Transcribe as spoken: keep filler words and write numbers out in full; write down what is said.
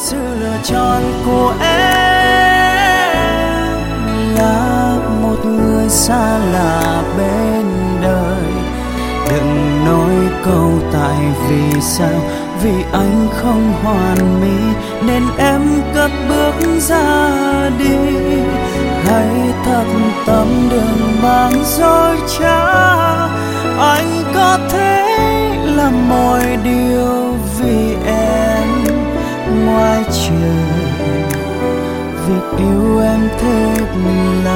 sự lựa chọn của em là một người xa lạ bên đời. Đừng nói câu tại vì sao, vì anh không hoàn mỹ nên em cất bước ra đi. Hãy thật tâm đừng mang dối trá, anh có thể làm mọi điều vì em. Ngoài trời việc yêu em thế là